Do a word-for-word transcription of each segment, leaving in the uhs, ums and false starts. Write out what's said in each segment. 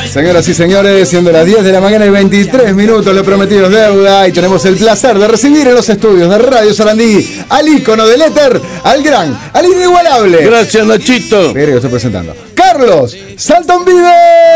Señoras y señores, siendo las diez de la mañana y veintitrés minutos, lo prometido es deuda, y tenemos el placer de recibir en los estudios de Radio Sarandí al ícono del éter, al gran, al inigualable. Gracias, Nachito. Mire que estoy presentando. Carlos Saltonvide.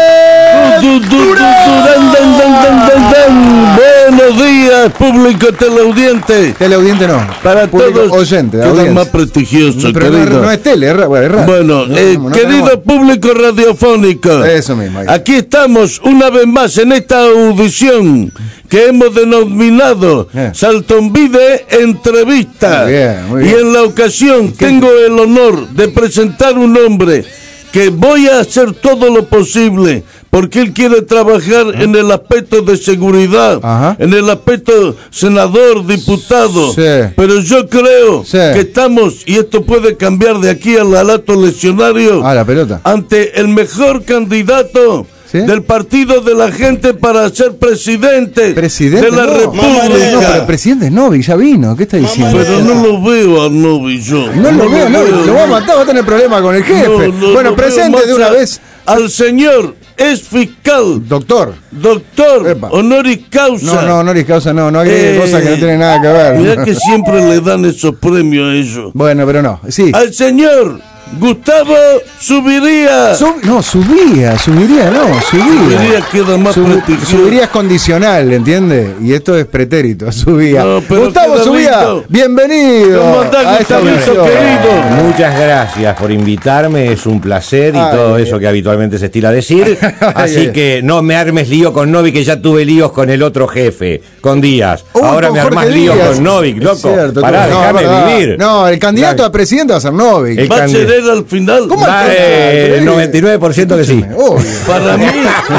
Buenos días, público teleaudiente. Teleaudiente no. Para público todos. oyente. Queda más prestigioso, pero querido. No, no es tele, es radio. Es radio. Bueno, no, eh, no, no querido tenemos... público radiofónico. Eso mismo. Ahí. Aquí estamos una vez más en esta audición que hemos denominado yeah. Saltonvide Entrevista. Muy bien, muy bien. Y en la ocasión ¿Qué? tengo el honor de presentar un hombre que voy a hacer todo lo posible porque él quiere trabajar ¿Ah? en el aspecto de seguridad, Ajá. en el aspecto senador, diputado, sí. pero yo creo sí. que estamos, y esto puede cambiar de aquí al alato leccionario, ah, la pelota. ante el mejor candidato ¿Sí? del partido de la gente para ser presidente, ¿Presidente? de la no. República. No, pero el presidente es Novi, ya vino, ¿qué está diciendo? Pero no lo veo a Novi yo. No, no lo veo, no, lo, lo va a matar, va a tener problemas con el jefe. No, no, bueno, presente de una vez al señor es fiscal. Doctor. Doctor. Epa. Honoris causa. No, no, honoris causa no, no hay eh, cosas que no tienen nada que ver. Mirá que siempre le dan esos premios a ellos. Bueno, pero no, sí. Al señor Gustavo Subiría. Sub, no, subía, subiría, no, subía. Subiría queda más Sub, prestigioso. Subiría es condicional, ¿entiende? Y esto es pretérito, subía. No, Gustavo Subía, lindo. bienvenido. ¿Cómo andás, a esta Gustavito, querido? Muchas gracias por invitarme, es un placer y ay, todo eso que habitualmente se estila decir. Así ay, que no me armes lío con Novi, que ya tuve líos con el otro jefe, con Díaz. Uh, Ahora con me armas líos con Novi, loco. Cierto, Pará, no, déjame no, vivir. No, el candidato Dale. a presidente va a ser Novi. El ¿Va a ser él al final? ¿Cómo Va, eh, el noventa y nueve por ciento que sí. Obvio. Para mí,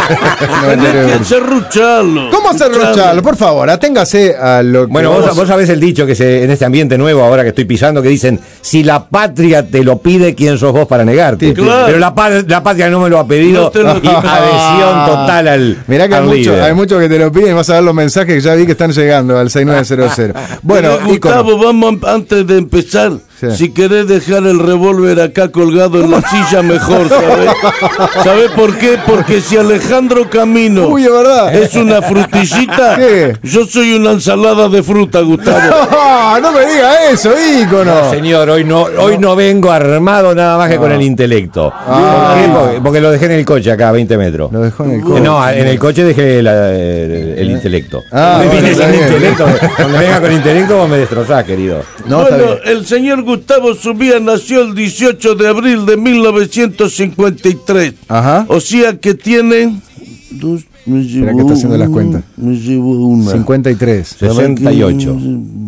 tenés que serrucharlo. ¿Cómo serrucharlo? Por favor, aténgase a lo que Bueno, vos, vos, vos sabés el dicho que se, en este ambiente nuevo, ahora que estoy pisando, que dicen, si la patria te lo pide, ¿quién sos vos para negarte? Sí, claro. Pero la, la patria no me lo ha pedido, no lo y adhesión total al Mirá que hay muchos hay mucho que te lo piden y vas a ver los mensajes que ya vi que están llegando al seis nueve cero cero. Bueno, Gustavo, ícono. Vamos antes de empezar. Sí. Si querés dejar el revólver acá colgado en la silla, mejor, ¿sabes? ¿Sabés por qué? Porque si Alejandro Camino Uy, ¿verdad? es una frutillita, ¿qué? Yo soy una ensalada de fruta, Gustavo. No, no me diga eso, ícono. No, señor, hoy no, hoy no vengo armado nada más que ah. con el intelecto. Ah. ¿Por qué? Porque lo dejé en el coche acá a veinte metros. Lo dejó en el coche. No, en el coche dejé la, el, el intelecto. Ah, me bueno, sin intelecto. Cuando venga con intelecto vos me destrozás, querido. No, bueno, el señor Gustavo Subía nació el dieciocho de abril de mil novecientos cincuenta y tres. Ajá. O sea que tiene dos, me llevo Espera que está haciendo las cuentas. Me llevo una. cincuenta y tres. sesenta y ocho.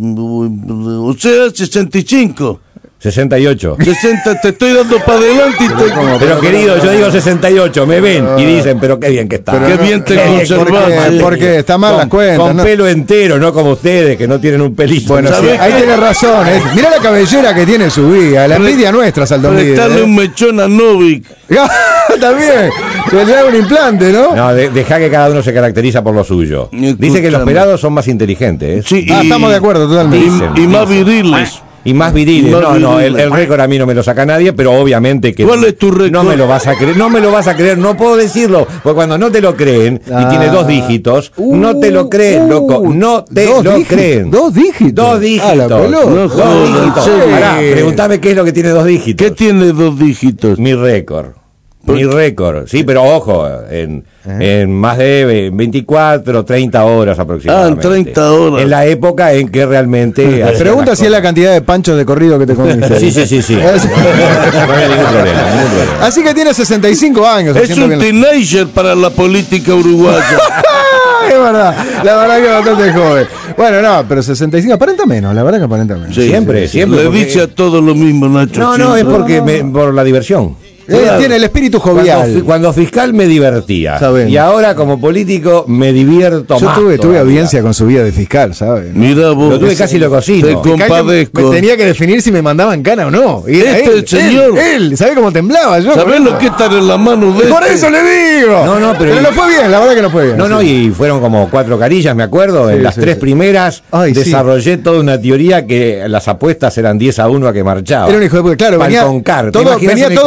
O sea, sesenta y cinco. sesenta y ocho. sesenta, te estoy dando para adelante y te... Pero, pero querido, yo digo sesenta y ocho, me ven y dicen, pero qué bien que está. Pero qué bien te conservas. Porque, porque está mal con, las cuentas. Con ¿no? pelo entero, no como ustedes, que no tienen un pelito. Bueno, sí, ahí tienes razón. Eh. Mirá la cabellera que tiene su vida, la envidia nuestra, Saltonvide. Prestarle eh. un mechón a Novik. También, le hago un implante, ¿no? No, de, deja que cada uno se caracteriza por lo suyo. Dice que los pelados son más inteligentes. ¿eh? Sí, ah, y, estamos de acuerdo totalmente. Dicen, y, y más viriles. Y más viriles. Más no, viriles. no, el, el récord a mí no me lo saca nadie, pero obviamente que... ¿Cuál es tu récord? No me lo vas a creer, no me lo vas a creer, no puedo decirlo, porque cuando no te lo creen, ah. y tiene dos dígitos, uh, no te lo creen, uh, loco, no te lo dígitos, creen. ¿Dos dígitos? Dos dígitos. Ah, la no, dos joder, dígitos. Sí. Pará, preguntame qué es lo que tiene dos dígitos. ¿Qué tiene dos dígitos? Mi récord. Mi récord, sí, pero ojo, en, ¿Eh? en más de veinticuatro, treinta horas aproximadamente. Ah, en treinta horas. En la época en que realmente... Pregunta si es la cantidad de panchos de corrido que te comiste. Sí, sí, sí, sí. No había ningún problema, ningún problema. Así que tiene sesenta y cinco años. Es un bien... teenager para la política uruguaya. Es verdad, la verdad que es bastante joven. Bueno, no, pero sesenta y cinco aparenta menos, la verdad que aparenta menos. Sí, siempre, sí, sí. siempre. Le porque... dice a todo lo mismo, Nacho. No, no, es porque me, por la diversión. Claro. Tiene el espíritu jovial. Cuando, cuando fiscal me divertía. ¿Saben? Y ahora como político me divierto Yo más. Yo tuve, tuve audiencia con su vida de fiscal, ¿sabes? Mira vos. Lo tuve casi lo cocino. Te compadezco. Me tenía que definir si me mandaban cana o no. Y este él, el señor. Él, él, ¿sabe cómo temblaba yo? ¿Sabés lo que está en la mano de Por este? eso le digo. No, no, pero, pero y... no fue bien, la verdad que no fue bien. No, sí. no, y fueron como cuatro carillas, me acuerdo. Sí, en las sí, tres sí. primeras Ay, desarrollé sí. toda una teoría que las apuestas eran diez a uno a que marchaba. Era un hijo de puta, claro. Venía Falconcar. todo, venía todo perfilado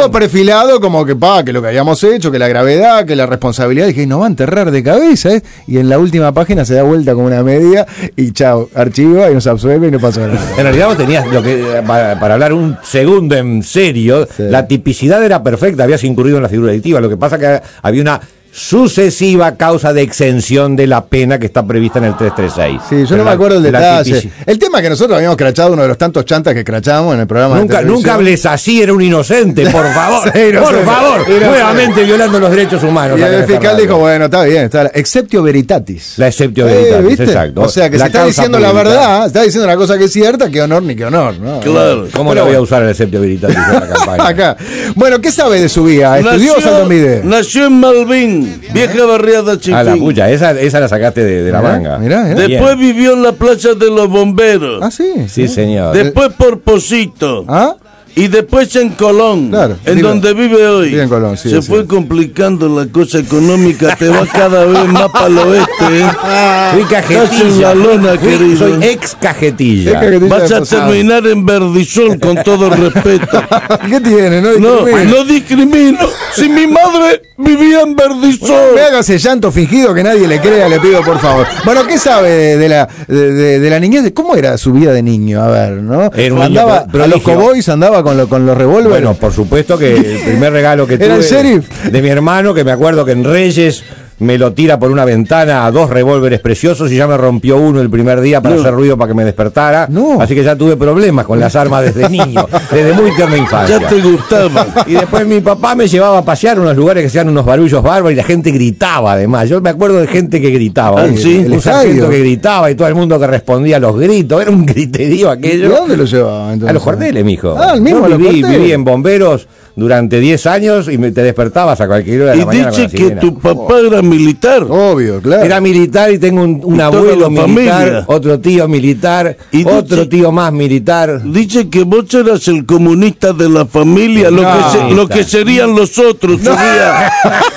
lado como que, pa, que lo que habíamos hecho, que la gravedad, que la responsabilidad, dije, nos va a enterrar de cabeza, ¿eh? Y en la última página se da vuelta como una media y chao, archiva y nos absuelve y no pasa nada. En realidad vos tenías, lo que para, para hablar un segundo en serio, sí. La tipicidad era perfecta, habías incurrido en la figura delictiva, lo que pasa que había una sucesiva causa de exención de la pena que está prevista en el trescientos treinta y seis. Sí, yo Pero no la, me acuerdo el detalle. Tipici... El tema es que nosotros habíamos crachado uno de los tantos chantas que crachamos en el programa nunca, de nunca hables así, era un inocente, por favor. Sí, no por sé, favor, nuevamente violando los derechos humanos. Y el fiscal dijo, bueno, está bien, está la exceptio veritatis. La exceptio veritatis, eh, exacto. O sea, que la se está diciendo la verdad, está diciendo una cosa que es cierta, que honor ni que honor, ¿no? Claro. ¿Cómo la voy a usar el exceptio veritatis en la campaña? Acá. Bueno, ¿qué sabe de su vida? ¿Estudió Saldomide? Nació en Malvin, vieja barriada Chiquín. A la puya, esa, esa la sacaste de, de la mirá, manga. Mirá, mirá. Después bien. Vivió en la playa de los bomberos. Ah, sí. Sí, señor. Después por Posito. ¿Ah? Y después en Colón, claro, en vive, donde vive hoy. Vive en Colón, sí, se sí. fue complicando la cosa económica, te va cada vez más para el oeste. ¿eh? Soy cajetilla. La lona, Fui, querido. Soy ex cajetilla. cajetilla Vas a terminar en Verdisol, con todo respeto. ¿Qué tiene? No discrimino. No, no discrimino. Si mi madre vivía en Verdisol. No me haga ese llanto fingido que nadie le crea, le pido por favor. Bueno, ¿qué sabe de, de la de, de, de la niñez? ¿Cómo era su vida de niño? A ver, ¿no? Era un andaba niño, a los cowboys, andaba con, lo, con los revólveres. Bueno, por supuesto que el primer regalo que tuve ¿Era el sheriff? De mi hermano, que me acuerdo que en Reyes me lo tira por una ventana a dos revólveres preciosos y ya me rompió uno el primer día para no. hacer ruido para que me despertara. No. Así que ya tuve problemas con las armas desde niño, desde muy tierna infancia. Ya te gustaba. Y después mi papá me llevaba a pasear a unos lugares que hacían unos barullos bárbaros y la gente gritaba además. Yo me acuerdo de gente que gritaba. Ah, un, ¿sí? un sargento que gritaba y todo el mundo que respondía a los gritos. Era un griterío aquello. ¿De dónde lo llevaba entonces? A los cuarteles, mijo. Ah, el mismo. Yo viví, viví en bomberos durante diez años y me, te despertabas a cualquier hora de la mañana. Y dice que tu papá era militar. Obvio, claro. Era militar y tengo un, un abuelo militar, familia. Otro tío militar, y otro dice, tío más militar. Dice que vos eras el comunista de la familia, no, lo, que se, lo que serían los otros. No, sería...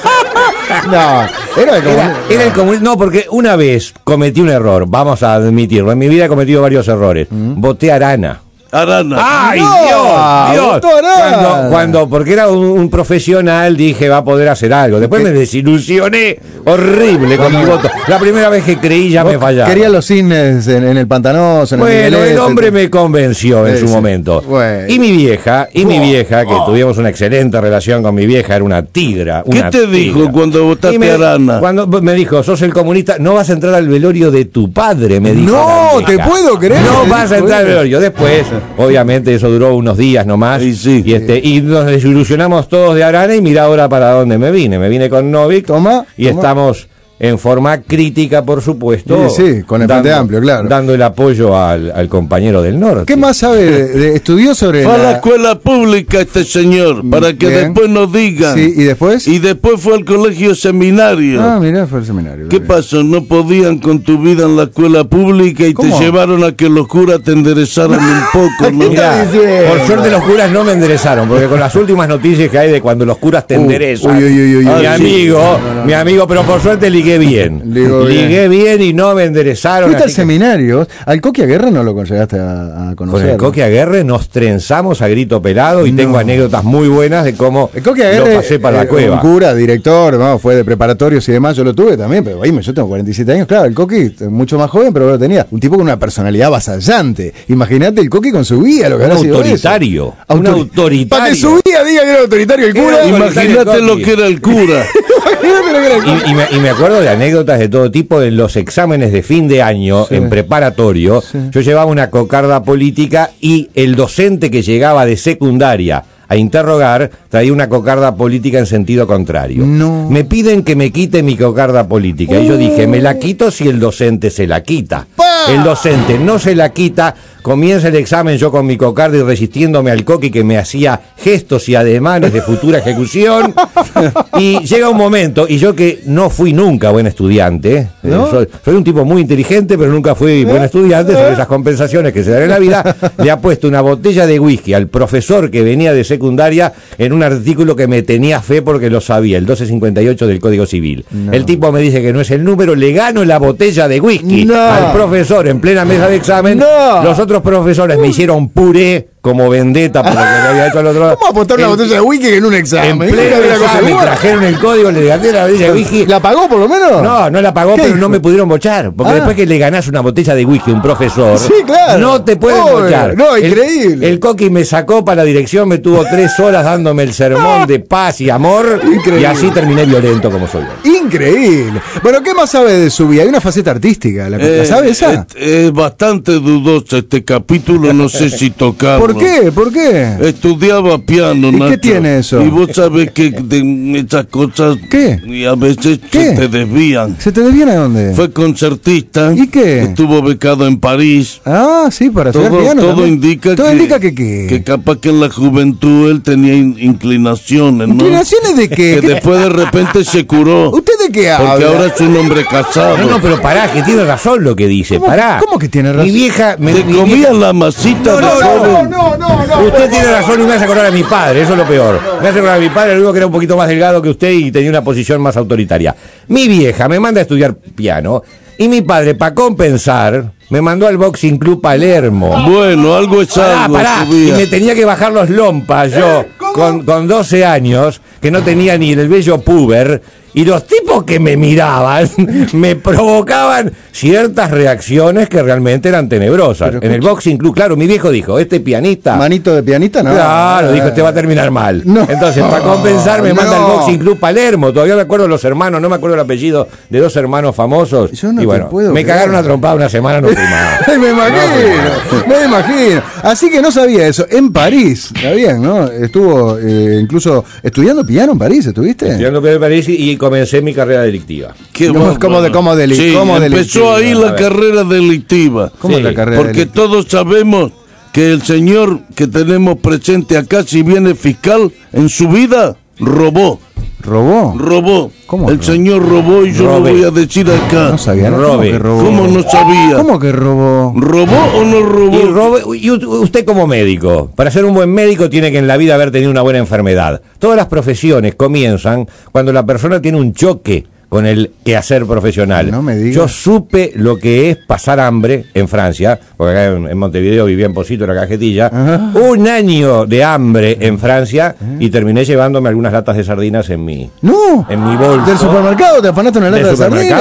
no era el comunista. Era, era el comunista. No, porque una vez cometí un error, vamos a admitirlo. En mi vida he cometido varios errores. ¿Mm? Voté Arana. Arana. ¡Ay, no, Dios! Dios. Arana. Cuando, cuando, porque era un, un profesional, dije, va a poder hacer algo. Después me desilusioné horrible con mi voto. La primera vez que creí ya me fallaba. Quería los cines en, en el Pantanoso. En bueno, el, Miguelete, el hombre me convenció en sí, su sí. momento. Bueno. Y mi vieja, y oh, mi vieja, que oh. tuvimos una excelente relación con mi vieja, era una tigra. Una ¿Qué te tigra. dijo cuando votaste me, a Arana? Cuando me dijo, sos el comunista, no vas a entrar al velorio de tu padre, me dijo. No, te puedo creer. No vas a entrar al velorio. Después, obviamente, eso duró unos días nomás. Sí, sí. Y, este, y nos desilusionamos todos de Arana y mira ahora para dónde me vine. Me vine con Novik. Toma, y toma. estamos en forma crítica, por supuesto. Sí, sí, con el Frente Amplio, claro. Dando el apoyo al, al compañero del norte. ¿Qué más sabe? De, de, estudió sobre Fue la... a la escuela pública este señor, para que Bien. después nos digan. Sí, ¿y después? Y después fue al colegio seminario. Ah, mirá, fue al seminario. ¿Qué bien. pasó? ¿No podían con tu vida en la escuela pública y ¿Cómo? te llevaron a que los curas te enderezaran un poco, no? Mirá, por suerte los curas no me enderezaron, porque con las últimas noticias que hay de cuando los curas te Uh, enderezan, uy, uy, uy, uy, mi uy, amigo, sí. no, no, mi amigo, pero por suerte ligué bien. Ligó bien. Ligué bien y no me enderezaron. Fuiste al así que- seminario. Al Coqui Aguirre no lo llegaste a, a conocer. Con el Coqui Aguirre nos trenzamos a grito pelado y No. tengo anécdotas muy buenas de cómo El Coqui Aguirre, lo pasé para eh, la cueva. un cura, director, ¿no? Fue de preparatorios y demás, yo lo tuve también, pero oíme, yo tengo cuarenta y siete años, claro, el Coqui, mucho más joven, pero lo tenía. Un tipo con una personalidad avasallante. Imagínate el Coqui con su guía, lo que Un habrá sido autoritario, eso. un Autori- autoritario. Para que su guía diga que era autoritario el cura. Era Imagínate lo que era el cura. Imagínate lo que era el cura. Y, y me, y me acuerdo de anécdotas de todo tipo en los exámenes de fin de año, Sí. en preparatorio. Sí. Yo llevaba una cocarda política y el docente que llegaba de secundaria a interrogar traía una cocarda política en sentido contrario. No. Me piden que me quite mi cocarda política. Y yo dije, me la quito si el docente se la quita. ¡Pa! El docente no se la quita. Comienza el examen yo con mi cocarda y resistiéndome al Coqui que me hacía gestos y ademanes de futura ejecución. Y llega un momento, y yo que no fui nunca buen estudiante, eh, ¿No? soy, soy un tipo muy inteligente, pero nunca fui buen estudiante, son esas compensaciones que se dan en la vida, le ha puesto una botella de whisky al profesor que venía de secundaria en un artículo que me tenía fe porque lo sabía, el doce cincuenta y ocho del Código Civil. No. El tipo me dice que no es el número, le gano la botella de whisky No. al profesor en plena mesa de examen. No. Los otros profesores me hicieron puré como vendetta por lo que le había hecho al otro lado. ¿Cómo apostar una botella de whisky en un examen? En pleno examen me trajeron el código, le gané la botella de whisky. ¿La pagó por lo menos? No, no la pagó, pero hijo? no me pudieron bochar. Porque ah. después que le ganás una botella de whisky a un profesor, sí, claro. no te pueden oh, bochar. No, increíble. El, el coqui me sacó para la dirección, me tuvo tres horas dándome el sermón de paz y amor. Increíble. Y así terminé violento como soy yo. Increíble. Bueno, ¿qué más sabe de su vida? Hay una faceta artística. ¿La, eh, ¿la sabe esa? Es, es bastante dudoso este capítulo, no sé si tocarlo. ¿Por qué? ¿Por qué? Estudiaba piano, ¿Y Nacho, qué tiene eso? Y vos sabés que de esas cosas ¿Qué? Y a veces ¿Qué? se te desvían. ¿Se te desvían a dónde? Fue concertista. ¿Y qué? Estuvo becado en París. Ah, sí, para todo, estudiar piano. Todo también. indica todo que, indica que ¿qué? Que capaz que en la juventud él tenía in, inclinaciones, ¿no? ¿Inclinaciones de qué? Que después de repente se curó. ¿Usted de qué habla? Porque ahora es un hombre casado. No, no, pero pará, que tiene razón lo que dice. ¿Cómo, pará. ¿Cómo que tiene razón? Mi vieja... Me, Te mi comía vieja... la masita no, de no, joven. No, no, no, no. Usted tiene razón y me hace acordar a mi padre, eso es lo peor. Me hace acordar a mi padre, lo único que era un poquito más delgado que usted y tenía una posición más autoritaria. Mi vieja me manda a estudiar piano y mi padre, para compensar, me mandó al Boxing Club Palermo. Bueno, algo es pará, algo. Pará. Y me tenía que bajar los lompas yo, con, con doce años, que no tenía ni el bello puber. Y los tipos que me miraban me provocaban ciertas reacciones que realmente eran tenebrosas. Pero, en el Boxing Club, claro, mi viejo dijo, este pianista... ¿Manito de pianista? No. Claro, dijo, este va a terminar mal. No. Entonces, para compensar, me no. manda al Boxing Club Palermo. Todavía me acuerdo los hermanos, no me acuerdo el apellido de dos hermanos famosos. Yo no y bueno, te puedo me creer. cagaron a trompada una semana, no fui más. Me imagino, me imagino. Así que no sabía eso. En París, está bien, ¿no? Estuvo eh, incluso estudiando piano en París, ¿estuviste? Estudiando piano en París y, y comencé mi carrera delictiva. Qué ¿Cómo, bueno. cómo, de, cómo, deli sí, cómo empezó ahí la carrera delictiva. ¿Cómo sí, la carrera Porque delictiva? todos sabemos que el señor que tenemos presente acá, si viene fiscal, en su vida robó. ¿Robó? Robó. ¿Cómo el robó? señor robó y yo Robe. lo voy a decir acá. No sabía, ¿no? Robe. ¿Cómo que robó? ¿Cómo no sabía? ¿Cómo que robó? ¿Robó o no robó? Y, robe, y usted como médico, para ser un buen médico tiene que en la vida haber tenido una buena enfermedad. Todas las profesiones comienzan cuando la persona tiene un choque con el quehacer profesional. No me digas. Yo supe lo que es pasar hambre en Francia, porque acá en, en Montevideo vivía en Posito, en la Cajetilla, Ajá. un año de hambre en Francia y terminé llevándome algunas latas de sardinas en mi, no. en mi bolso. ¿Del supermercado te afanaste una lata de sardinas?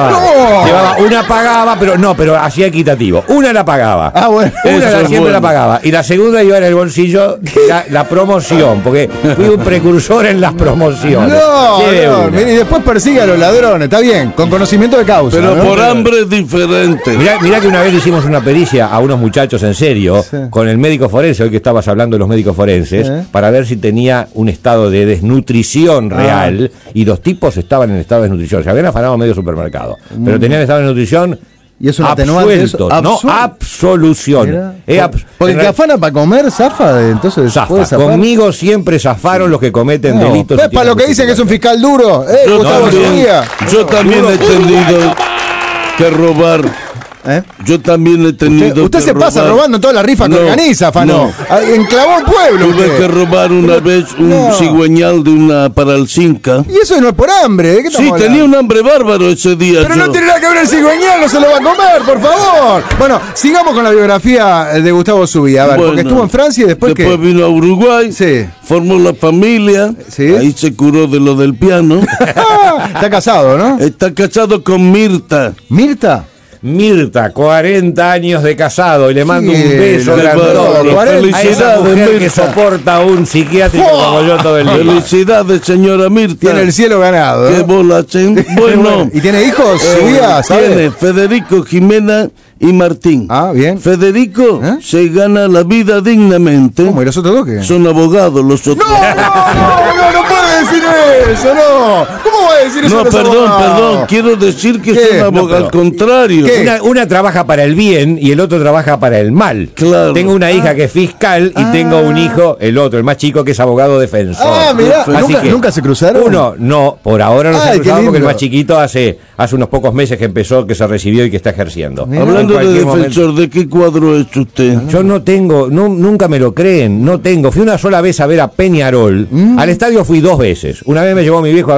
No. Llevaba, una pagaba, pero no, pero hacía equitativo. Una la pagaba. Ah, bueno. Una la, siempre bueno. la pagaba. Y la segunda iba en el bolsillo, que era la promoción, porque fui un precursor en las promociones. No, no. Mira, y después persigue a los ladrones, está bien, con conocimiento de causa. Pero ¿no? por hambre es diferente. Mirá, mirá que una vez le hicimos una pericia a unos muchachos en serio, sí. con el médico forense, hoy que estabas hablando de los médicos forenses, sí. para ver si tenía un estado de desnutrición real, ah. y los tipos estaban en estado de desnutrición. Se habían afanado medio supermercado, mm. pero tenían estado de desnutrición. ¿Y es un atenuante eso? No, absolución. Eh, ab Porque el que afana para comer, zafa, entonces zafa. Conmigo siempre zafaron los que cometen no. delitos. ¿Es para lo que dicen que es un fiscal duro? Eh, yo, Gustavo también, yo también he entendido que robar... ¿Eh? Yo también he tenido Usted, usted que se robar. pasa robando toda la rifa no, que organiza, Fano. No. Enclavó un pueblo. Tuve usted. que robar una no. vez un no. cigüeñal de una paralcinca. Y eso no es por hambre. ¿De qué sí, tenía hablando? Un hambre bárbaro ese día. Pero yo. no tiene nada que ver el cigüeñal, no se lo va a comer, por favor. Bueno, sigamos con la biografía de Gustavo Zubia. A ver, bueno, porque estuvo en Francia y después Después ¿qué? vino a Uruguay. Sí. Formó la familia. Sí. Ahí se curó de lo del piano. Está casado, ¿no? Está casado con Mirta. ¿Mirta? Mirta, cuarenta años de casado, y le mando sí, un beso grandote a esa mujer que soporta un psiquiátrico oh, como yo todo el día. Felicidades, señora Mirta. Tiene el cielo ganado. ¿Qué bola, chen? Bueno. ¿Y tiene hijos? Eh, Subía, tiene Federico, Jimena y Martín. Ah, bien. Federico ¿Eh? se gana la vida dignamente. ¿Cómo? ¿Y los otros dos qué? Son abogados los otros. ¡No! ¡No, no, no puede decir eso! ¡No! ¿Cómo va a decir eso? No, perdón, perdón. Quiero decir que ¿Qué? son abogados. No, al contrario. Una, una trabaja para el bien y el otro trabaja para el mal. Claro. Tengo una hija ah. que es fiscal y ah. tengo un hijo, el otro, el más chico, que es abogado defensor. Ah, mirá. ¿Nunca, que, ¿Nunca se cruzaron? Uno, no, por ahora no Ay, se cruzaron porque el más chiquito hace, hace unos pocos meses que empezó, que se recibió y que está ejerciendo. Mirá. Hablando de defensor, momento, ¿de qué cuadro es usted? Yo no tengo, no, nunca me lo creen, no tengo. Fui una sola vez a ver a Peñarol. Mm. Al estadio fui dos veces. Una vez me llevó mi viejo a ver marchas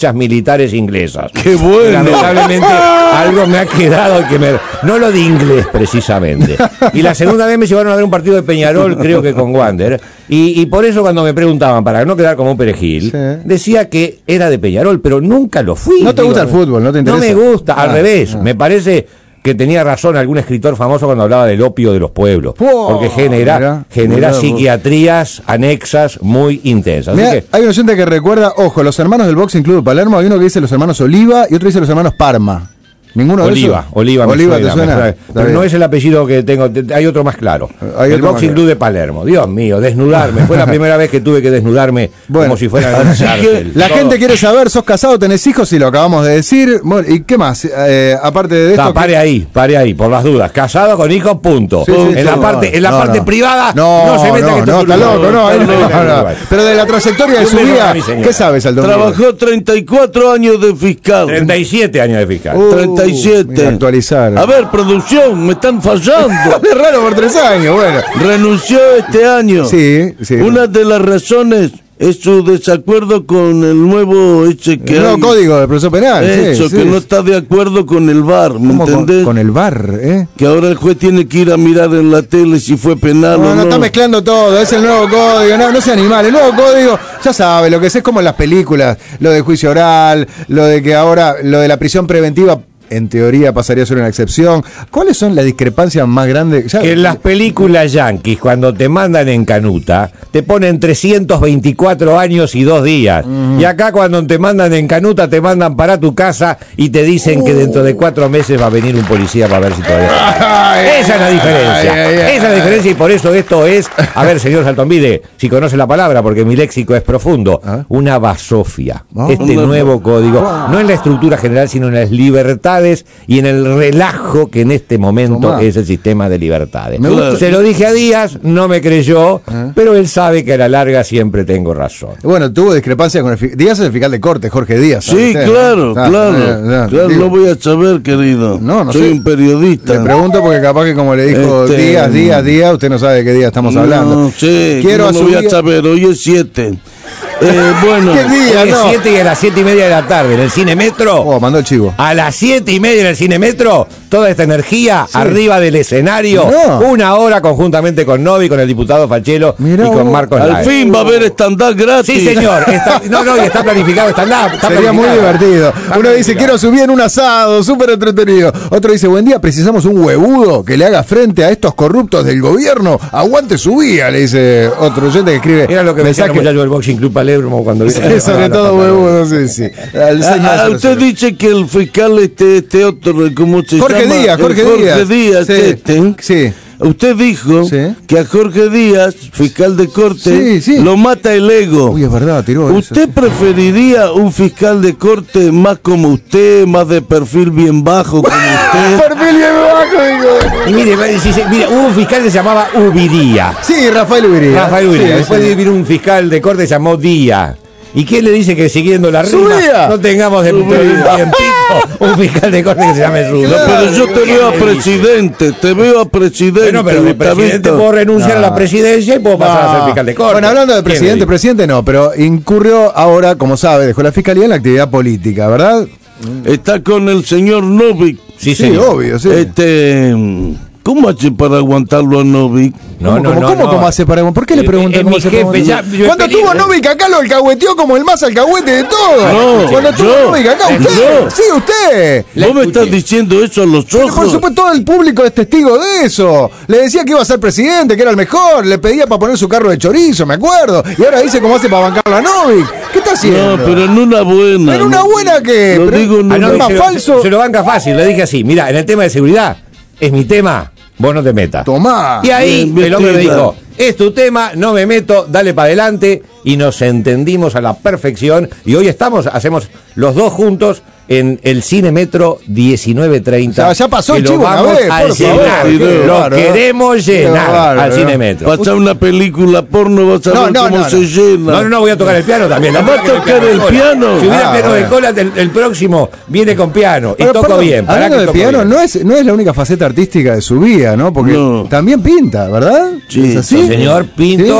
provincias militares inglesas. ¡Qué bueno! Lamentablemente algo me ha quedado que me... No lo de inglés, precisamente. Y la segunda vez me llevaron a ver un partido de Peñarol, creo que con Wander, y, y por eso cuando me preguntaban, para no quedar como un perejil, sí. decía que era de Peñarol, pero nunca lo fui. ¿No te digo, gusta el fútbol? ¿No te interesa? No me gusta, ah, al revés. Ah. Me parece que tenía razón algún escritor famoso cuando hablaba del opio de los pueblos. Oh, porque genera, mirá, genera mirá, psiquiatrías anexas muy intensas. Mirá, Así que, hay un oyente que recuerda, ojo, los hermanos del Boxing Club de Palermo, hay uno que dice los hermanos Oliva y otro dice los hermanos Parma. ¿Ninguno de Oliva, esos? Oliva, me Oliva, suena, ¿te suena? me suena. Pero no es el apellido que tengo, hay otro más claro. Hay el Boxing Club de Palermo. Dios mío, desnudarme. Fue la primera vez que tuve que desnudarme bueno, como si fuera en cárcel. La Todo. gente quiere saber, ¿sos casado, tenés hijos? Y lo acabamos de decir. Bueno, ¿y qué más? Eh, aparte de esto. No, pare que... ahí, pare ahí, por las dudas. Casado con hijos, punto. Sí, sí, sí, en la no, parte, en la no, parte no. privada no, no se meta no, que esto no, es está un... loco, no, no, no, no, no, no. Pero de la trayectoria de su vida, ¿qué sabes, Aldo? Trabajó treinta y cuatro años de fiscal. treinta y siete años de fiscal. Uh, treinta y siete. Actualizar. A ver, producción, me están fallando. Es raro por tres años, bueno. Renunció este año. Sí, sí. Una de las razones es su desacuerdo con el nuevo ese que el nuevo hay. código del proceso penal. Eso, sí, que sí. no está de acuerdo con el V A R, ¿me entendés? Con, con el V A R, ¿eh? Que ahora el juez tiene que ir a mirar en la tele si fue penal no, o no. No, está mezclando todo, es el nuevo código, no, no sea animal, el nuevo código, ya sabe, lo que es, es como en las películas, lo de juicio oral, lo de que ahora, lo de la prisión preventiva, en teoría pasaría a ser una excepción. ¿Cuáles son las discrepancias más grandes? Ya... Que en las películas yanquis, cuando te mandan en canuta, te ponen trescientos veinticuatro años y dos días. Mm. Y acá cuando te mandan en canuta, te mandan para tu casa y te dicen uh. que dentro de cuatro meses va a venir un policía para ver si todavía... Ay, esa es la diferencia. Ay, ay, ay, esa es la diferencia y por eso esto es... A ver, señor Saltonvide, si conoce la palabra, porque mi léxico es profundo, ¿ah? Una basofia. Oh. Este oh. nuevo código, oh. no en la estructura general, sino en las libertades y en el relajo que en este momento Tomá. es el sistema de libertades. Se lo dije a Díaz, no me creyó, ¿eh? Pero él sabe que a la larga siempre tengo razón. Bueno, tuvo discrepancia con el Díaz, es el fiscal de corte, Jorge Díaz. Sí, usted, claro, ¿no? claro, ah, claro, claro no voy a saber, querido. No, no Soy sé. un periodista. Le pregunto porque capaz que como le dijo este... Díaz, Díaz, Díaz, usted no sabe de qué día estamos no, hablando. Sí, Quiero no asumir... voy a saber, hoy es siete. Eh, bueno, ¿qué día? Hoy no. es siete y a las siete y media de la tarde en el Cine Metro. Oh, mandó el chivo. A las siete y media en el Cine Metro, toda esta energía sí. arriba del escenario. No. Una hora conjuntamente con Novi, con el diputado Fachelo Mirá, y con Marcos Al Laez. fin va a haber stand-up gratis. Sí, señor. Está, no, no, y está planificado stand-up. Está Sería muy divertido. Está Uno dice, quiero subir en un asado, súper entretenido. Otro dice, buen día, precisamos un huevudo que le haga frente a estos corruptos del gobierno. Aguante su vía, le dice otro oyente que escribe. Era lo que me decía el muchacho del Boxing Club Palermo cuando sí, sobre todo huevudo, sí, sí. Al a, a usted dice que el fiscal este, este otro, ¿cómo se Jorge llama? Díaz, Jorge, Jorge Díaz. Díaz, sí, este. Sí. Usted dijo sí. que a Jorge Díaz, fiscal de corte, sí, sí. lo mata el ego. Uy, es verdad, tiró ¿Usted eso. preferiría un fiscal de corte más como usted, más de perfil bien bajo como usted? Perfil bien bajo, digo. Y mire, mire, hubo un fiscal que se llamaba Ubiría. Sí, Rafael Ubiría. Rafael Ubiría. Sí, Después sí. vino un fiscal de corte que se llamó Díaz. ¿Y quién le dice que siguiendo la rima Subía. no tengamos de tiempito un fiscal de corte que se llame Rubio? Claro, pero yo te veo a presidente, te veo a presidente. Bueno, pero de presidente puedo renunciar no. a la presidencia y puedo pasar no. a ser fiscal de corte. Bueno, hablando de presidente, presidente no, pero incurrió ahora, como sabe, dejó la fiscalía en la actividad política, ¿verdad? Está con el señor Novik. Sí, sí, obvio, sí. Este... ¿Cómo hace para aguantarlo a Novik? No, no, ¿Cómo, no, cómo, no. ¿Cómo hace para aguantarlo? ¿Por qué le preguntan cómo se jefe, ya, Cuando pedí, tuvo Novik acá lo alcahueteó como el más alcahuete de todo. No, Cuando tuvo yo, Novik acá, usted. Yo. Sí, usted. ¿Vos me estás diciendo eso a los ojos? Pero por supuesto, todo el público es testigo de eso. Le decía que iba a ser presidente, que era el mejor. Le pedía para poner su carro de chorizo, me acuerdo. Y ahora dice cómo hace para bancarlo a Novik. ¿Qué está haciendo? No, pero en una buena. ¿Pero una buena qué? Lo pero digo no, no, es más se falso. Lo, se lo banca fácil, le dije así. Mira, en el tema de seguridad, es mi tema. Vos no te metas. Tomá. Y ahí bien, el hombre me dijo, es tu tema, no me meto, dale para adelante. Y nos entendimos a la perfección. Y hoy estamos, hacemos los dos juntos en el Cine Metro diecinueve treinta. O sea, ya pasó el chivo una vez, por llenar. favor. Lo bárbaro, queremos llenar bárbaro, al Cine Metro. Pasar una película porno, vas a no, ver no, cómo no, se no. llena. No, no, no, voy a tocar el piano también. ¿Va a tocar el piano? Si hubiera ah, piano bueno. de cola, el, el próximo viene con piano. Y pero, toco perdón, bien. Hablando de piano, no es, no es la única faceta artística de su vida, ¿no? Porque no. también pinta, ¿verdad? Sí, ¿Es así? Señor, pinto... ¿Sí?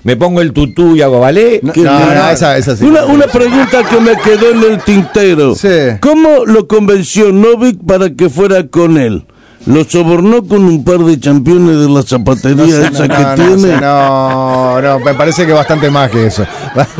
me pongo el tutú y hago ballet. No, no, no, esa, esa sí. Una, una pregunta que me quedó en el tintero. Sí. ¿Cómo lo convenció Novik para que fuera con él? ¿Lo sobornó con un par de championes de la zapatería No sé, esa no, que no, tiene? No, no, me parece que bastante más que eso.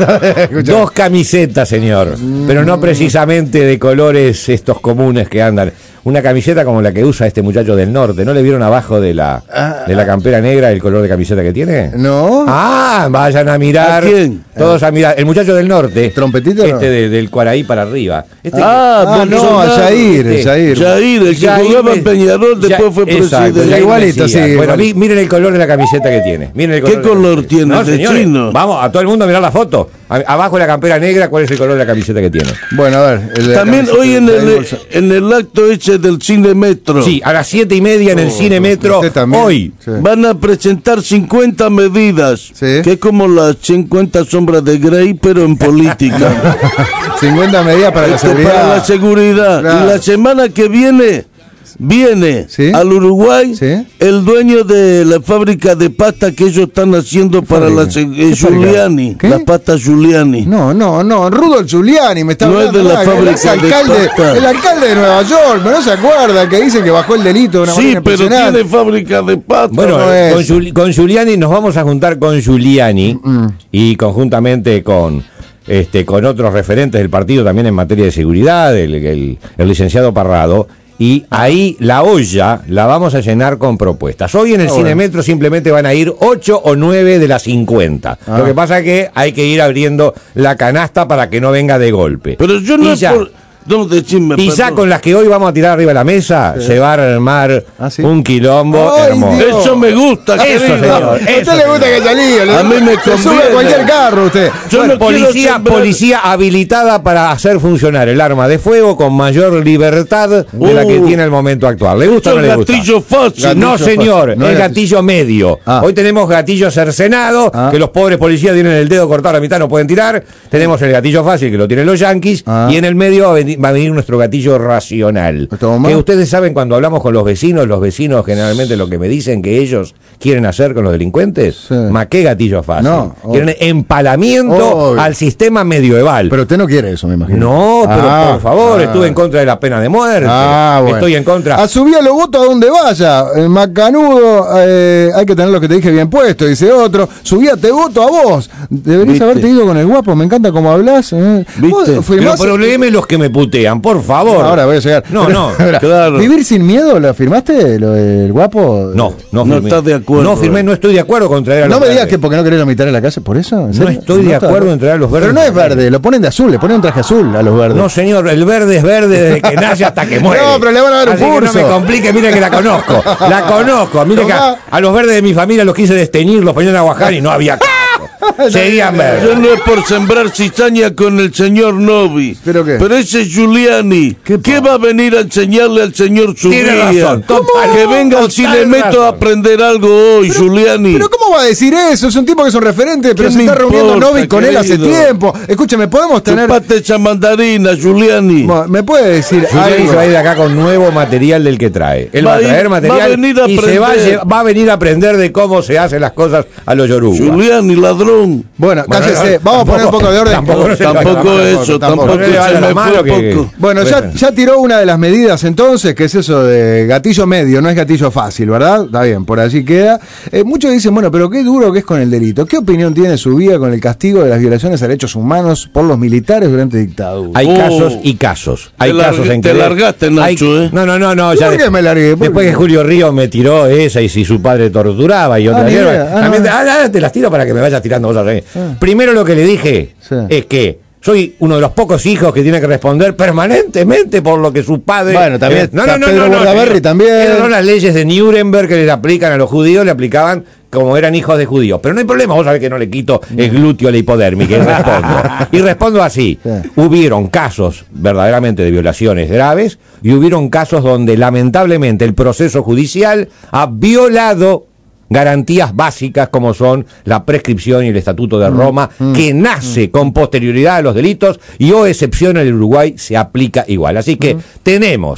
Dos camisetas, señor, pero no precisamente de colores estos comunes que andan. Una camiseta como la que usa este muchacho del norte. ¿No le vieron abajo de la de la campera negra el color de camiseta que tiene? No. Ah, vayan a mirar. ¿A quién? Todos a mirar. El muchacho del norte. ¿Trompetito? Este No? de, del Cuaraí para arriba. Este Ah, Ah, porque no, son- a Jair, este, Jair. Jair, el que Jair jugaba en me- Peñarol, después Ya- fue exacto, presidente. Jair Igualito, Mesías. sí, Bueno, igual. vi- miren el color de la camiseta que tiene. Miren el ¿Qué color de la color camiseta. tiene? No, ¿De señores, chino? vamos a todo el mundo a mirar la foto. A- abajo de la campera negra, ¿cuál es el color de la camiseta que tiene? Bueno, a ver. el de la También camiseta hoy en de el, bolsa. en el acto ese del Cine Metro Sí, a las siete y media en el Cine Metro. usted también. Hoy. Sí. van a presentar cincuenta medidas, Sí. que es como las cincuenta sombras de Grey, pero en política. cincuenta medidas para la Este, seguridad. para la seguridad. Claro. Y la semana que viene viene Sí. al Uruguay Sí. el dueño de la fábrica de pasta que ellos están haciendo para la fábrica? se- eh, ¿Qué fábrica? Giuliani, ¿Qué? la pasta Giuliani. No, no, no, Rudolf Giuliani me está No es hablando. de la ah, fábrica es alcalde, de pasta. el alcalde de Nueva York, pero no se acuerda que dice que bajó el delito de una Sí, manera pero impresionante. tiene fábrica de pasta. Bueno, no es. con, Giul- con Giuliani nos vamos a juntar con Giuliani y conjuntamente con este con otros referentes del partido también en materia de seguridad, el, el- el licenciado Parrado. Y ahí la olla la vamos a llenar con propuestas. Hoy en el Ah, Cine bueno. Metro simplemente van a ir ocho o nueve de las cincuenta. Ah. Lo que pasa es que hay que ir abriendo la canasta para que no venga de golpe. Pero yo no Y es ya. por... No, decime, Y ya perdón. con las que hoy vamos a tirar arriba de la mesa, se va a armar Ah, ¿sí? un quilombo Ay, hermoso. Dios. Eso me gusta, Eso, querido. señor. A usted Eso, le gusta señor. que haya lío, le- A mí me se sube a conviene. cualquier carro usted. Yo no policía, quiero sembrar- policía habilitada para hacer funcionar el arma de fuego con mayor libertad de la que Uh. tiene el momento actual. ¿Le gusta o no Eso le es gusta? gatillo fácil. Gatillo No, señor, fácil. No es es gatillo medio. Ah. Hoy tenemos gatillo cercenado, Ah. que los pobres policías tienen el dedo cortado a la mitad, no pueden tirar. Tenemos el gatillo fácil, que lo tienen los yanquis. Ah. Y en el medio va a venir, va a venir nuestro gatillo racional. Toma. Que ustedes saben, cuando hablamos con los vecinos, los vecinos generalmente lo que me dicen que ellos quieren hacer con los delincuentes, Sí. ¿ma qué gatillo fácil? No, Quieren empalamiento Obvio. al sistema medieval. Pero usted no quiere eso, me imagino. No, pero Ah, por favor, ah. estuve en contra de la pena de muerte. Ah, bueno. Estoy en contra. A subir a los votos a donde vaya. Eh, Macanudo, eh, hay que tener lo que te dije bien puesto, dice otro. Subí a te voto a vos. Deberías ¿Viste? haberte ido con el guapo, me encanta cómo hablas. Eh. ¿Viste? ¿Vos Pero firmás- probleme los que me putean, por favor. Ahora voy a llegar. No, Pero- no. Ahora, Claro. ¿Vivir sin miedo? ¿Lo firmaste? ¿Lo del guapo? No, no, No firmé. estás de acuerdo, No firmé, eh. no estoy de acuerdo con traer a No los me digas verdes. que porque no querés la mitad en la calle, ¿por eso? ¿En No serio? estoy de está- acuerdo en traer a los verdes. Pero no es verde, lo ponen de azul, le ponen un traje azul a los verdes. No, señor, el verde es verde desde que nace hasta que muere. No, pero le van a dar un Así que curso. no me complique, mire que la conozco. La conozco. Mire que a, Tomá. a los verdes de mi familia los quise desteñir, los ponían a guajar y no había caso. Seguían verdes. Yo no es por sembrar cizaña con el señor Novi. ¿Pero qué? Pero ese Giuliani, ¿Qué ¿qué, pa- va a venir a enseñarle al señor Tiene Zubia? razón, total, Que venga al total Cinemeto razón. a aprender algo hoy, Giuliani. Pero ¿cómo va a decir eso? Es un tipo que es un referente, pero ¿Qué se me está reuniendo importa, Novi con él hace querido? tiempo. Escúcheme, ¿podemos tener... Chupate esa mandarina, Giuliani. Bueno, ¿me puede decir Giuliani algo? se va a ir de acá con nuevo material del que trae. Él va, Va a a ir- traer va a material venir a y se va a, aprender. lle- va a venir a aprender de cómo se hacen las cosas a los yoruba. Giuliani, ladrón. Bueno, Bueno, cállese, no, vamos a poner un tampoco- poco de orden. tampoco no se le vaya Tampoco la mano, eso, tampoco. tampoco No le se vaya la me mano fue que- poco. Bueno, ya, ya tiró una de las medidas entonces, que es eso de gatillo medio, no es gatillo fácil, ¿verdad? Está bien, por allí queda. Eh, muchos dicen, bueno, pero qué duro que es con el delito. ¿Qué opinión tiene su vida con el castigo de las violaciones a derechos humanos por los militares durante dictadura? Hay Oh. casos y casos. Hay Te casos largué- en te que largaste, Nacho, hay- ¿eh? No, no, no, no. Ya ¿Por qué de- me largué? ¿Por Después qué? que Julio Río me tiró esa y si su padre torturaba y otra ni hierba, idea. Ah, también no. te, ah, ah, te las tiro para que me vayas tirando cosas. eh. Primero lo que le dije Sí. es que soy uno de los pocos hijos que tiene que responder permanentemente por lo que su padre... Bueno, también Eh, no, está no, no, Pedro no, no, Bordaberry señor. también. Esas son las leyes de Nuremberg que les aplican a los judíos, le aplicaban como eran hijos de judíos. Pero no hay problema, vos sabés que no le quito el glúteo a la hipodérmica y respondo. Y respondo así. Sí. Hubieron casos verdaderamente de violaciones graves y hubieron casos donde lamentablemente el proceso judicial ha violado garantías básicas como son la prescripción y el Estatuto de Roma, que nace con posterioridad a los delitos y o excepción en el Uruguay se aplica igual. Así que tenemos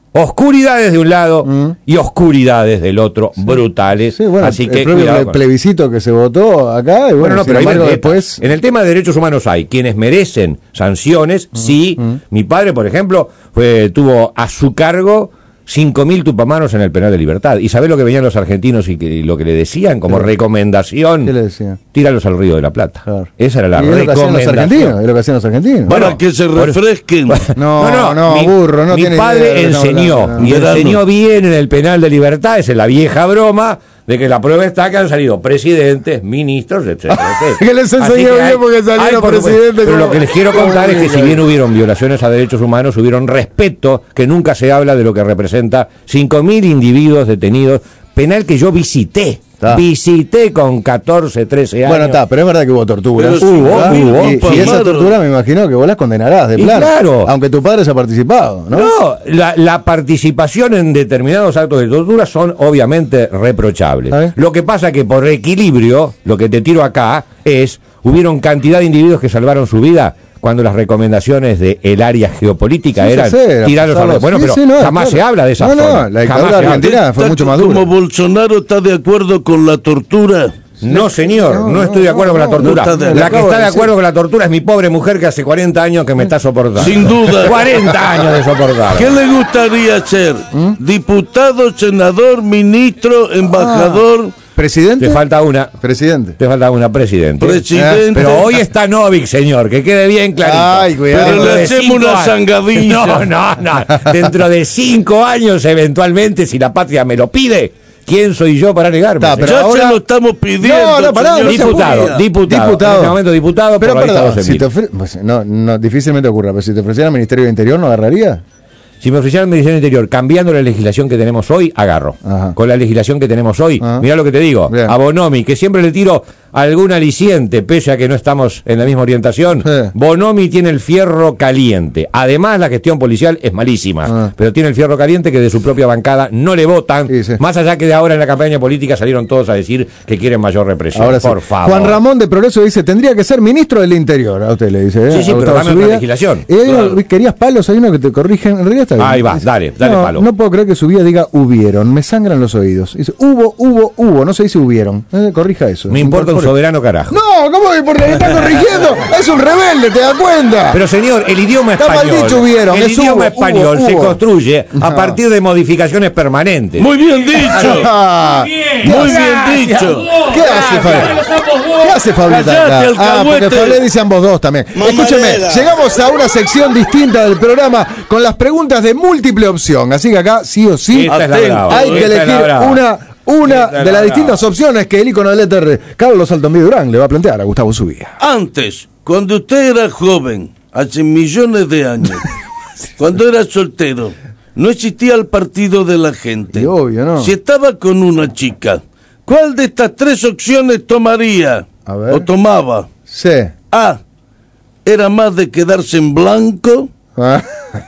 Oscuridades de un lado mm. y oscuridades del otro, sí. brutales. Sí, bueno, Así el que propio plebiscito que se votó acá. Y bueno, bueno no, pero embargo, después... en el tema de derechos humanos hay quienes merecen sanciones. Mm. Sí, mm. mi padre, por ejemplo, fue tuvo a su cargo cinco mil tupamaros en el penal de Libertad. ¿Y sabés lo que venían los argentinos y, que, y lo que le decían como ¿Qué? recomendación? ¿Qué le decían? Tíralos al Río de la Plata. Claro. Esa era la ¿Y recomendación. Es lo que hacían los argentinos. Es lo que hacían los argentinos. Bueno, para que se refresquen. No, no, no, mi, burro. No mi tiene padre idea, enseñó, no, no, no, y enseñó bien en el penal de Libertad, esa es la vieja broma, de que la prueba está que han salido presidentes, ministros, etcétera, etcétera. Que les enseñó bien porque salieron presidentes. Pero lo que les quiero contar es que si bien hubieron violaciones a derechos humanos, hubieron respeto, que nunca se habla de lo que representa cinco mil individuos detenidos, penal que yo visité. Ta. Visité con catorce, trece años. Bueno, está, pero es verdad que hubo tortura. Pero hubo, hubo. Y, y esa tortura me imagino que vos las condenarás de plano. Claro. Aunque tu padre haya participado, ¿no? No, la, la participación en determinados actos de tortura son obviamente reprochables. Lo que pasa que por equilibrio, lo que te tiro acá es, hubieron cantidad de individuos que salvaron su vida cuando las recomendaciones de el área geopolítica sí, eran sé, tirarlos a los... Bueno, sí, pero sí, no, jamás claro. se habla de esa no, zona. No, la dictadura argentina fue mucho más dura. ¿Como Bolsonaro está de acuerdo con la tortura? No, señor, no, no estoy de acuerdo no, con la tortura. No de la que está de acuerdo con la tortura es mi pobre mujer que hace cuarenta años que me está soportando. Sin duda. cuarenta años de soportar. ¿Qué le gustaría ser? ¿Mm? Diputado, senador, ministro, embajador... Ah. ¿Presidente? Te falta una. Presidente. Te falta una, presidente. Presidente. Pero hoy está Novik, señor, que quede bien clarito. Ay, cuidado. Pero le hacemos una zangadilla. No, no, no. Dentro de cinco años, eventualmente, si la patria me lo pide, ¿quién soy yo para negarme? Ta, pero ya ahora... se lo estamos pidiendo. No, no, pará, no diputado, diputado, diputado. En este momento diputado, pero perdón, si te ofre... pues, no, no, difícilmente ocurra, pero si te ofreciera el Ministerio de Interior, ¿no agarraría? Si me ofrecieran el Ministerio del Interior cambiando la legislación que tenemos hoy, agarro. Ajá. Con la legislación que tenemos hoy, Ajá. mirá lo que te digo, Bien. a Bonomi, que siempre le tiro algún aliciente, pese a que no estamos en la misma orientación. Sí. Bonomi tiene el fierro caliente. Además, la gestión policial es malísima, Ajá. pero tiene el fierro caliente que de su propia bancada no le votan. Sí, sí. Más allá que de ahora en la campaña política salieron todos a decir que quieren mayor represión. Ahora Por sí. favor. Juan Ramón de Progreso dice, tendría que ser ministro del Interior. A usted le dice. ¿eh? Sí, sí, pero dame una legislación. Eh, claro. ¿Querías palos? Hay uno que te corrigen. En realidad está bien. Ahí va, dale, dale no, palo. No puedo creer que su vida diga hubieron. Me sangran los oídos. Dice, hubo, hubo, hubo. No se dice hubieron. Eh, corrija eso. Me importa un soberano carajo. No, ¿cómo que porque le está corrigiendo? Es un rebelde, ¿te das cuenta? Pero señor, el idioma está español. Mal dicho, hubieron. El es idioma hubo, español hubo, se hubo. construye no. a partir de modificaciones permanentes. Muy bien dicho. Muy bien, Muy bien dicho. ¿Qué hace Fabián? ¿Qué hace Fabián? Ah, porque Fabián dice ambos dos también. Mamadera. Escúcheme, llegamos a una sección distinta del programa con las preguntas de múltiple opción. Así que acá, sí o sí, Esta es la brava. hay que Esta elegir una... Una de las distintas opciones que el ícono del éter Carlos Altomí Durán le va a plantear a Gustavo Zubia. Antes, cuando usted era joven, hace millones de años, cuando era soltero, no existía el partido de la gente. Y obvio, ¿no? Si estaba con una chica, ¿cuál de estas tres opciones tomaría? A ver. ¿O tomaba? Sí. A. Era más de quedarse en blanco. Ah.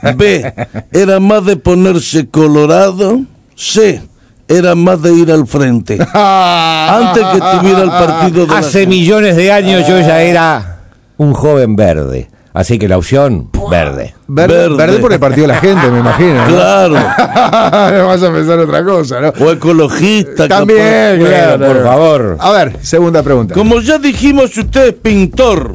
B. Era más de ponerse colorado. C. Era más de ir al frente. Antes que tuviera el partido de Hace la millones de años yo ya era un joven verde. Así que la opción, verde. Verde, verde. verde por el partido de la gente, me imagino. ¿no? Claro. No vas a pensar otra cosa, ¿no? O ecologista. También, capaz. claro, Bueno, por favor. A ver, segunda pregunta. Como ya dijimos, usted es pintor.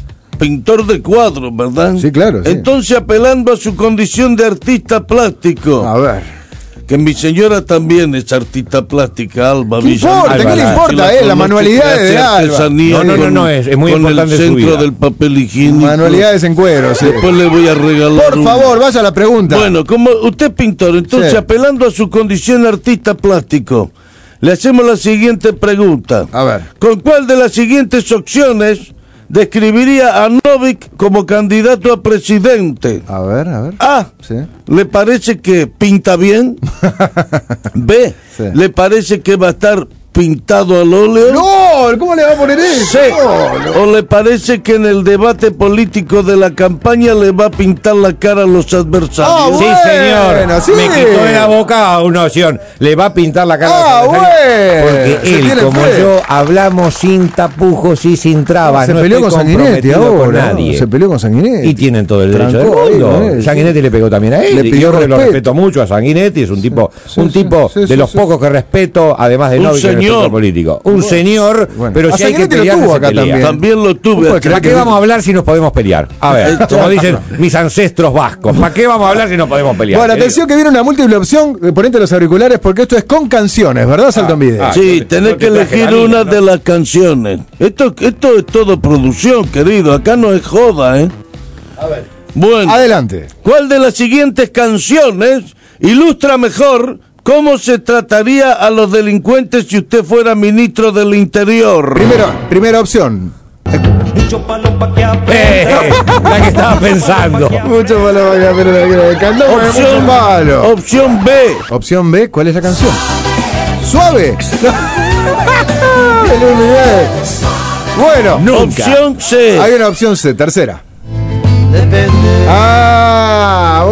Pintor de cuadros, ¿verdad? Sí, claro. Sí. Entonces, apelando a su condición de artista plástico. A ver. Que mi señora también es artista plástica, Alba ¿Qué Villamil. importa? ¿Qué le importa, eh? La manualidad de Alba. No, no, no, no, es, es muy con importante el su centro vida. del papel higiénico. Manualidades en cuero, sí. Después le voy a regalar Por una. favor, vaya a la pregunta. Bueno, como usted es pintor, entonces Sí. apelando a su condición de artista plástico, le hacemos la siguiente pregunta. A ver. ¿Con cuál de las siguientes opciones describiría a Novik como candidato a presidente? A ver, a ver. A. Sí. ¿Le parece que pinta bien? B. Sí. ¿Le parece que va a estar pintado al óleo? No, gol. ¿Cómo le va a poner eso? Sí. ¿O le parece que en el debate político de la campaña le va a pintar la cara a los adversarios? Ah, Sí, bueno, señor. sí. Me quitó de la boca una opción. Le va a pintar la cara Ah, a los adversarios. bueno. Porque Se él, tiene como fe. yo, hablamos sin tapujos y sin trabas. Se no peleó estoy con Sanguinetti comprometido con ahora. nadie. Se peleó con Sanguinetti. Y tienen todo el derecho del Trancó ahí con mundo. él, Sanguinetti sí. le pegó también a él. Le y pidió yo lo respeto. respeto mucho a Sanguinetti. Es un tipo, sí, un sí, tipo sí, de sí, los sí. pocos que respeto, además de Un Novi, que respeto señor. político. Un Bueno, señor, bueno. pero A si hay que Sanguinetti lo pelear, tuvo se acá pelea. también. También lo tuve. puede aquí. ¿Para qué vamos a hablar si nos podemos pelear? A ver, como dicen mis ancestros vascos, ¿para qué vamos a hablar si nos podemos pelear? Bueno, querido? atención que viene una múltiple opción. eh, Ponete los auriculares porque esto es con canciones, ¿verdad, Salto en Video? ah, Sí, yo te- tenés yo que te traje elegir la mía, una ¿no? de las canciones. Esto, esto es todo producción, querido. Acá no es joda, ¿eh? A ver. Bueno, Adelante. ¿cuál de las siguientes canciones ilustra mejor cómo se trataría a los delincuentes si usted fuera ministro del Interior? Primero, primera opción. Eh, la que estaba pensando. Mucho malo, pero la cantamos de mucho Opción, malo. opción B. Opción B, ¿cuál es la canción? Suave. Qué lindo. Bueno, Nunca. Opción C. hay una opción C, tercera. Ah,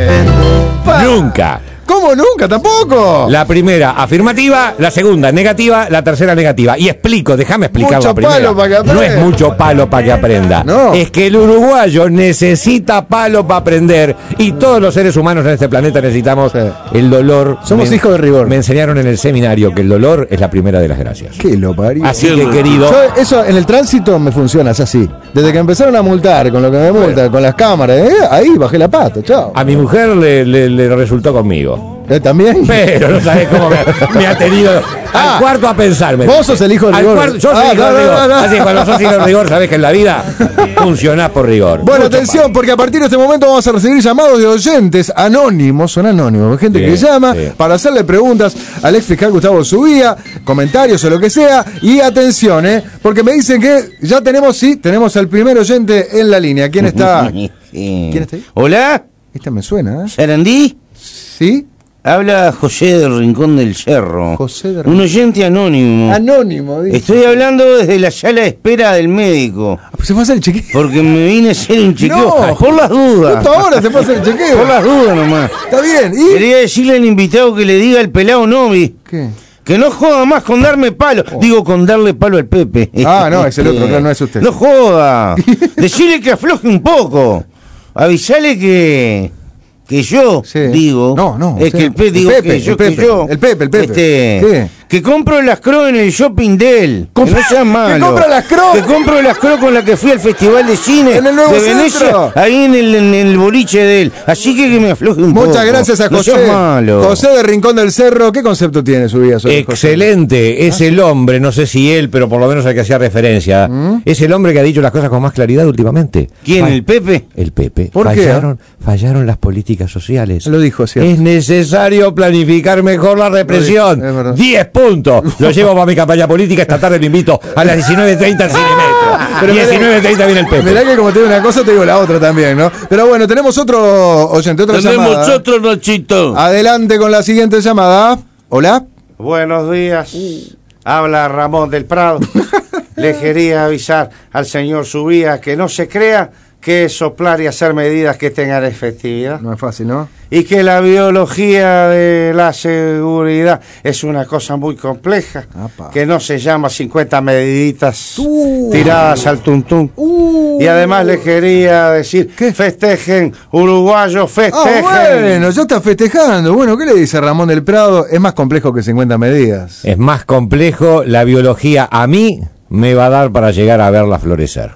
bueno. Pa. Nunca. ¿Cómo nunca? Tampoco. La primera afirmativa, la segunda negativa, la tercera negativa. Y explico, déjame explicar Mucho la primera. palo para que aprenda. No es mucho palo para que aprenda. No. Es que el uruguayo necesita palo para aprender y todos los seres humanos en este planeta necesitamos Sí. el dolor. Somos Me- hijos de rigor. Me enseñaron en el seminario que el dolor es la primera de las gracias. ¿Qué lo parió? Así Qué que, rico. querido, Yo, eso en el tránsito me funciona, es así. Desde que empezaron a multar con lo que me multan, con las cámaras, eh, ahí bajé la pata, chao. a mi mujer le, le- le resultó conmigo. ¿Eh, ¿También? Pero no sabes cómo me, me ha tenido Ah, al cuarto a pensarme. vos sos el hijo de Al rigor. cuarto- yo soy Ah, hijo no, de rigor. no, no, no. Así que cuando sos hijo de rigor, sabés que en la vida funcionás por rigor. Bueno, Mucho atención, porque a partir de este momento vamos a recibir llamados de oyentes anónimos, son anónimos, gente Bien, que llama sí. para hacerle preguntas al ex fiscal Gustavo Subía, comentarios o lo que sea. Y atención, ¿eh? Porque me dicen que ya tenemos, sí, tenemos al primer oyente en la línea. ¿Quién está? ¿Quién está ahí? Hola, Esta me suena, ¿eh? Sarandí. ¿Sí? Habla José del Rincón del Cerro. José del Un oyente anónimo. Anónimo, dice. Estoy hablando desde la sala de espera del médico. Ah, pues se fue a hacer el chequeo. Porque me vine a hacer un chequeo. No. Por las dudas. Justo ahora se fue a hacer el chequeo. Por las dudas nomás. Está bien, ¿y? Quería decirle al invitado que le diga al pelado Novi ¿Qué? que no joda más con darme palo. Digo, con darle palo al Pepe. Ah, no, es el otro, claro, no es usted. No joda. Decirle que afloje un poco. Avisale que... Que yo Sí. digo, No, no, es sí. que el Pepe, El digo Pepe, que yo, el que Pepe, yo, el Pepe, el Pepe. este, ¿Qué? que compro las Cro en el shopping de él, que no sea malo, compra las Cro? que compro las Cro con las que fui al festival de cine En el nuevo de Venecia, centro. ahí en el, en el boliche de él, así que que me afloje un poco. Muchas gracias a No José. seas malo. José de Rincón del Cerro. ¿Qué concepto tiene su vida sobre José? Excelente, es el hombre, no sé si él, pero por lo menos al que hacía referencia, es el hombre que ha dicho las cosas con más claridad últimamente. ¿Quién, Fa- el Pepe? El Pepe. ¿Por qué? fallaron, fallaron las políticas sociales. Lo dijo, ¿cierto? Es necesario planificar mejor la represión. Lo dijo, es verdad. diez puntos. Lo llevo para mi campaña política. Esta tarde lo invito a las diecinueve treinta al Cinemetro. Pero mirá- diecinueve treinta viene el Pepe. Mirá que como te digo una cosa, te digo la otra también, ¿no? Pero bueno, tenemos otro oyente, otra Tenemos llamada. otro, Nachito. Adelante con la siguiente llamada. Hola. Buenos días. Habla Ramón del Prado. Le quería avisar al señor Subía que no se crea que es soplar y hacer medidas que tengan efectividad. No es fácil, ¿no? Y que la biología de la seguridad es una cosa muy compleja, Apa. que no se llama cincuenta mediditas Uh. tiradas al tuntún. Uh. Y además le quería decir, ¿Qué? festejen, uruguayos, festejen. Ah, bueno, ya está festejando. Bueno, ¿qué le dice Ramón del Prado? Es más complejo que cincuenta medidas. Es más complejo. La biología a mí me va a dar para llegar a verla florecer.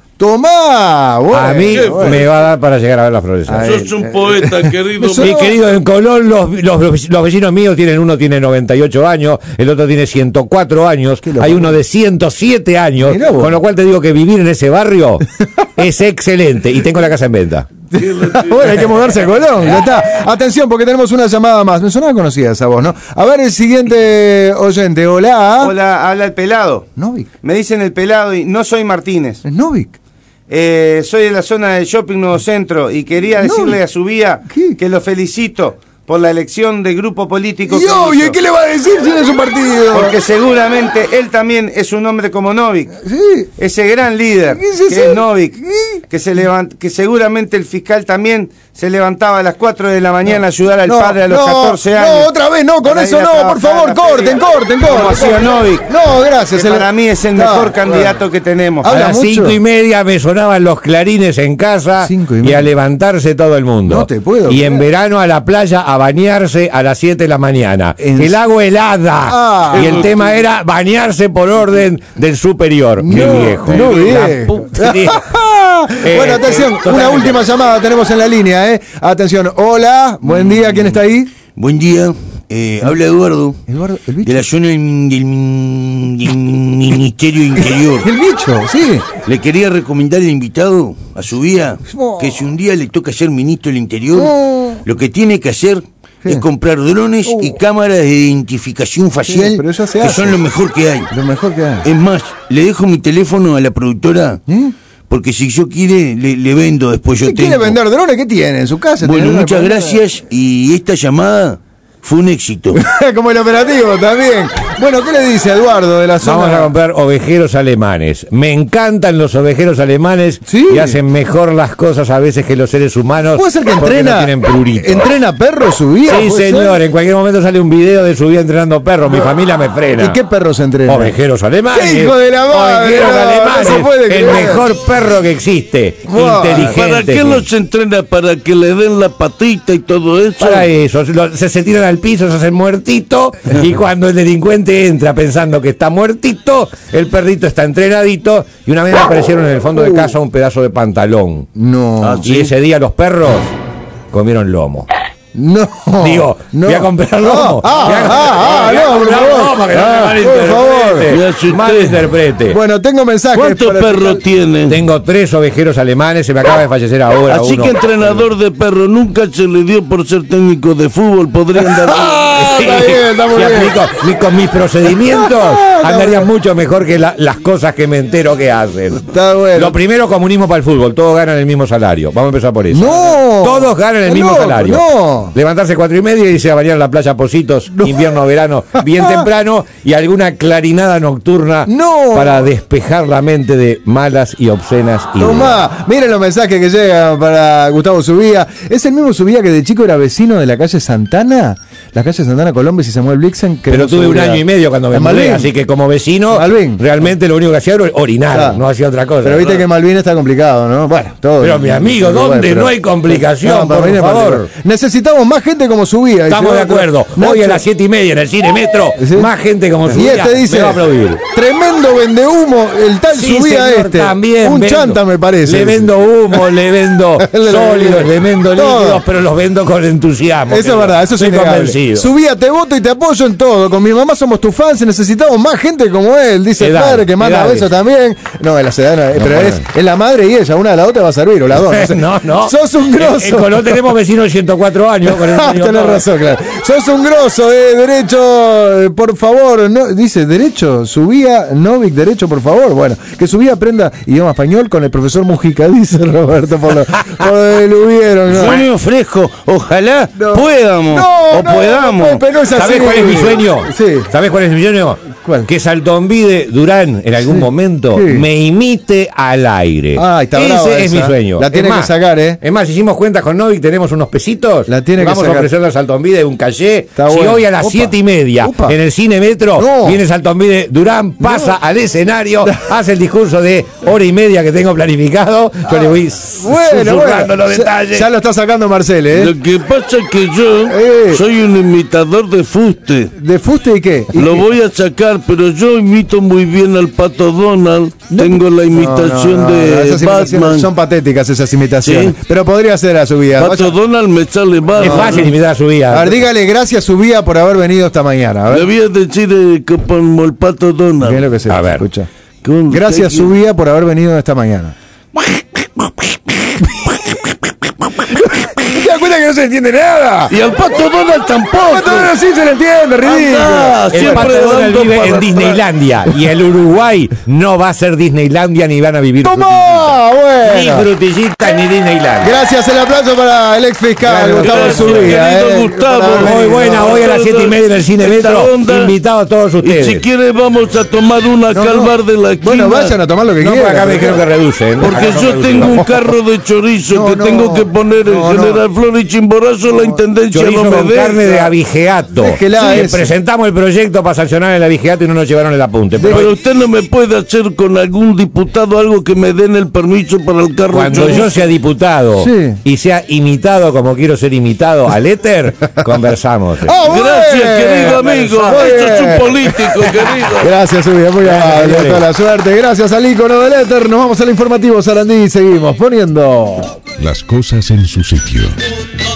Tomá, bueno, a mí bueno. me va a dar para llegar a verla florecer. Ay, Sos un poeta, querido. me sonó- Mi querido, en Colón los, los, los vecinos míos tienen, uno tiene noventa y ocho años, el otro tiene ciento cuatro años, Qué loco. hay uno de ciento siete años, Mirá vos. con lo cual te digo que vivir en ese barrio es excelente y tengo la casa en venta. Bueno, hay que mudarse a Colón, ya está. Atención, porque tenemos una llamada más. Me sonaba conocida esa voz, ¿no? A ver el siguiente oyente. Hola. Hola, habla el pelado. Novik. Me dicen el pelado y no soy Martínez. ¿Es Novik? Eh, soy de la zona del Shopping Nuevo Centro y quería No. decirle a Subía ¿Qué? que lo felicito por la elección del grupo político. Y obvio, ¿qué le va a decir si no es un partido? Porque seguramente él también es un hombre como Novik. Sí. Ese gran líder ¿Qué es eso? que es Novik. ¿Qué? Que, se levant, que seguramente el fiscal también se levantaba a las cuatro de la mañana no, a ayudar al no, padre a los no, catorce años. No, otra vez, no, con eso no, por favor, corten, corten, corten. Como hacía Novik. No, gracias. Que para mí es el mejor no, candidato bueno. que tenemos. A las cinco y media me sonaban los clarines en casa y, y a levantarse todo el mundo. No te puedo. Y creer. En verano a la playa a bañarse a las siete de la mañana. En... El agua helada. Ah, y el no, tema era bañarse por orden del superior. No, Qué viejo. No, bien. eh, bueno, atención, eh, una última llamada tenemos en la línea, ¿eh? Atención, hola, buen día, ¿quién está ahí? Buen día, eh, habla Eduardo, Eduardo el bicho. de la zona del, del, del Ministerio Interior. El bicho, sí. Le quería recomendar al invitado, a su vida, oh. que si un día le toca ser ministro del Interior, oh. lo que tiene que hacer ¿Qué? es comprar drones oh. y cámaras de identificación facial, sí, pero eso se que hace. son lo mejor que hay. Lo mejor que hay. Es más, le dejo mi teléfono a la productora. ¿Eh? Porque si yo quiere, le, le vendo después yo ¿Qué tengo. quiere vender drones? ¿Qué tiene en su casa? Bueno, muchas gracias y esta llamada fue un éxito. Como el operativo también. Bueno, ¿qué le dice Eduardo de la zona? Vamos a comprar ovejeros alemanes. Me encantan los ovejeros alemanes. ¿Sí? Y hacen mejor las cosas a veces que los seres humanos. ¿Puede ser que entrena? No tienen prurito. ¿Entrena perros su vida? Sí, señor. Ser? En cualquier momento sale un video de su vida entrenando perros. Mi familia me frena. ¿Y qué perros entrena? Ovejeros alemanes. ¿Qué hijo de la madre? Ovejeros no, alemanes. No se puede el mejor perro que existe. Wow. Inteligente. ¿Para qué los entrena? ¿Para que le den la patita y todo eso? Para eso. Se, se tiran al piso, se hacen muertito. Y cuando el delincuente entra pensando que está muertito, el perrito está entrenadito. Y una vez me aparecieron en el fondo de casa un pedazo de pantalón. No. Ah, ¿sí? Y ese día los perros comieron lomo. No. Digo, no. voy a comprar lomo. Ah, ah, ah, ah, no, por favor. Que ah, no por favor. Malinterprete. Bueno, tengo mensajes. ¿Cuántos perros tiene? Tengo tres ovejeros alemanes, se me acaba de fallecer ahora. Así uno. que entrenador de perro nunca se le dio por ser técnico de fútbol, podría andar. Ah, está bien, está muy bien. Aplico, mi, con mis procedimientos andarían mucho mejor que la, las cosas que me entero que hacen. Está bueno. Lo primero, comunismo para el fútbol, todos ganan el mismo salario. Vamos a empezar por eso. No. Todos ganan el mismo no, salario. No. Levantarse cuatro y media y irse a bañar en la playa Positos, no. invierno, verano, bien temprano, y alguna clarinada nocturna no. para despejar la mente de malas y obscenas ideas. Tomá, miren los mensajes que llegan para Gustavo Subía. ¿Es el mismo Subía que de chico era vecino de la calle Santana? La calle Santana, Colombes y Samuel Blixen. Que Pero no tuve un Subía. año y medio cuando me mudé, así que como vecino, Malvin. realmente lo único que hacía era orinar, ah. no hacía otra cosa. Pero viste, ¿no? Que Malvin está complicado, ¿no? Bueno, todo. Pero mi amigo, ¿dónde bueno, pero... no hay complicación, no, por favor? Necesitamos más gente como Subía. Estamos de acuerdo. Nacho. Hoy a las siete y media en el Cine Metro, ¿sí? Más gente como Subía. Y este dice, me va a aplaudir. Tremendo vendehumo, el tal sí, Subía señor, este. También un vendo, chanta me parece. Le vendo humo, le vendo sólidos, le vendo todo. líquidos, pero los vendo con entusiasmo. Eso es verdad, eso es innegable. Subía, te voto y te apoyo en todo. Con mi mamá somos tus fans y necesitamos más gente como él. Dice el padre que manda besos también. No, es la sedana, no, pero no, es, es la madre y ella, una de la otra va a servir, o la dos. No, no. Sos un grosso. En, en Colón tenemos vecinos de ciento cuatro años. Con ah, tenés razón, claro. Sos un grosso, eh, derecho, eh, por favor, no, dice, derecho, Subía, Novik, derecho, por favor, bueno, que Subía aprenda idioma español con el profesor Mujica, dice Roberto, por lo, por lo que hubieron, ¿no? Sueño fresco, ojalá no. podamos, no, o no, podamos. No, pero no es así. ¿Sabés cuál es mi sueño? Sí. ¿Sabés cuál es mi sueño? ¿Cuál? Que Saltonvide Durán en algún sí. momento sí. me imite al aire. Ah, está Ese es esa. mi sueño. La tiene es que más, sacar, ¿eh? Es más, hicimos cuentas con Novik, tenemos unos pesitos. La tiene Vamos que sacar. a ofrecerle a Saltonvide un caché. Está si bueno. hoy a las Opa. siete y media Opa. en el Cine Metro no. viene Saltonvide Durán, pasa no. al escenario, hace el discurso de hora y media que tengo planificado. Yo ah. le voy bueno, susurrando bueno. los detalles. Ya, ya lo está sacando Marcel, ¿eh? Lo que pasa es que yo eh. soy un imitador de fuste. ¿De fuste y qué? ¿Y lo qué? voy a sacar, pero yo imito muy bien al Pato Donald. No. Tengo la imitación no, no, no, de esas Batman. Son patéticas esas imitaciones. ¿Sí? Pero podría ser a Subía. Pato Vaya. Donald me sale mal. Es fácil imitar a Subía. A ver, dígale gracias Subía por haber venido esta mañana. A ver. Le voy a decir eh, que como el Pato Donald. ¿Qué es lo que se a ver. escucha? Gracias Subía por haber venido esta mañana. ¿Te das cuenta piensa que no se entiende nada? Y al Pato Donald tampoco. Al Pato Donald sí se le entiende, ridículo. Ah, el Pato Donald vive en Disneylandia y el Uruguay no va a ser Disneylandia ni van a vivir ¡Tomá! Bueno. Ni frutillita ni Disneylandia. Gracias, el aplauso para el ex fiscal Claro, Gustavo gracias, Zubía. querido eh. Gustavo. Muy buena, hoy a las siete y media en el Cine Metro. Invitado a todos Y ustedes. si quiere vamos a tomar una No, calvar no. de la esquina. Bueno, vayan a tomar lo que No, quieran. porque acá me pero- dijeron que reducen. Porque Acá son yo reducidos. tengo un carro de chorizo No, que no, tengo que poner en no, no. General Flores y Chimborazo, la intendencia Chorizo no me con deja. carne de abigeato. Déjela Sí, esa. presentamos el proyecto para sancionar el abigeato y no nos llevaron el apunte. Pero Pero usted no me puede hacer con algún diputado algo que me den el permiso para el carro de cuando chorizo. yo sea diputado Sí. y sea imitado como quiero ser imitado al éter, conversamos. ¡Ah, bueno! Gracias, querido amigo. Muy Eso es bien. un político, querido. Gracias, Zubía, muy amable. señores. Toda la suerte. Gracias al ícono del éter. Nos vamos al informativo Sarandí y seguimos poniendo Las cosas en su sitio.